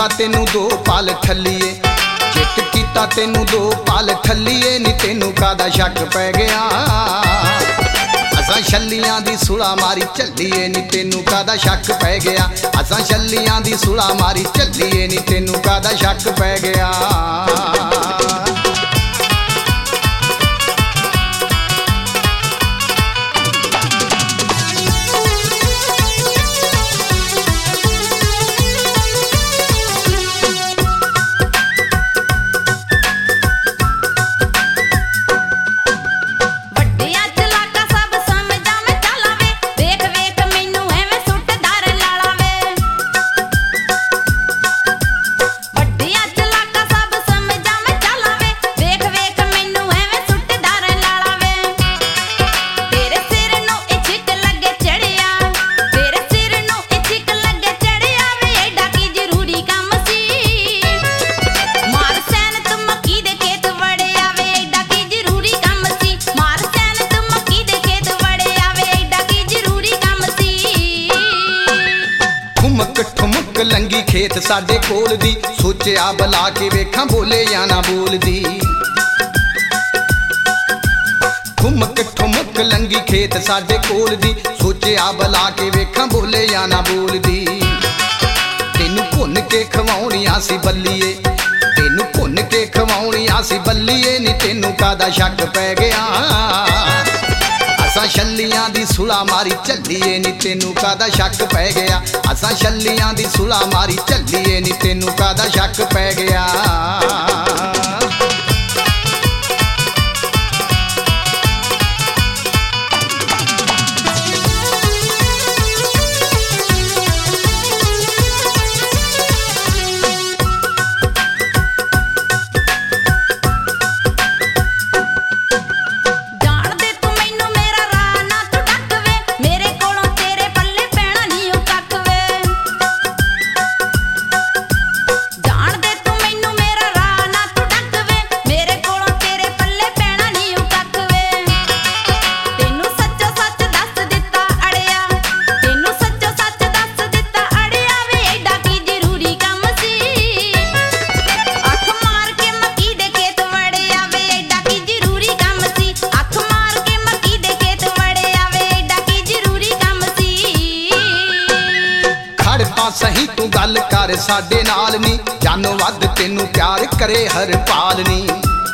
कीता तेनू दो पाल ठल्लीए, चित कीता तेनू दो पाल ठल्लीए, नी तेनू कादा शक पै गया। असां छल्लियां दी सुला मारी झल्लीए, नी तेनू कादा शक पै गया। असां छल्लियां दी सुला मारी झल्लीए, नी तेनू कादा शक पै गया। लंगी खेत साडे कोल दी, सोचिया बला के वेखां बोले या ना बोलदी। ठुमक ठुमक लंगी खेत साडे कोल दी, सोचिया बला के वेखां बोले या ना बोलदी। तेनू भुन के खवाउणियां सी बल्लीए, तेनू भुन के खवाउणियां सी बल्लीए, नी तेनू कादा शक पै गया। असां छल्लियां दी सुला मारी झल्लीए, नी तेनू कादा शक पै गया। असां छल्लियां दी सुला मारी झल्लीए, नी तेनू कादा शक पै गया। सही तू गल कर साडे नाल नी, जानो वध तेनू प्यार करे हर पाल नी।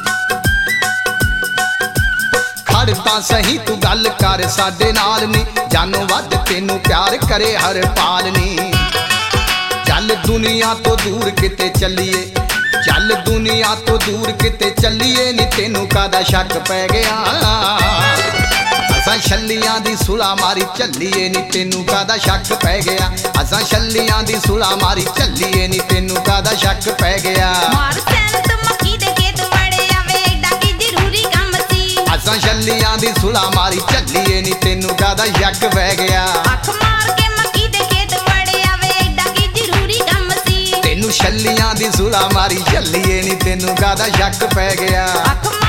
खड़ तां सही तू गल कर साडे नाल नी, जानो वध तेनू प्यार करे हर पाल नी। चल दुनिया तो दूर किते चलिए, चल दुनिया तो दूर किते चलिए, नी तेनू कादा शक पै गया। असां छल्लियां दी सुला मारी झल्लीए, नी तेनू कादा शक पै गया। असां छल्लियां दी सुला मारी झल्लीए, नी तेनू कादा शक पै गया। असां छल्लियां दी सुला मारी झल्लीए, नी तेनू कादा शक पै गया। तेनू छल्लियां दी सुला मारी झल्लीए, नी तेनू कादा शक पै गया।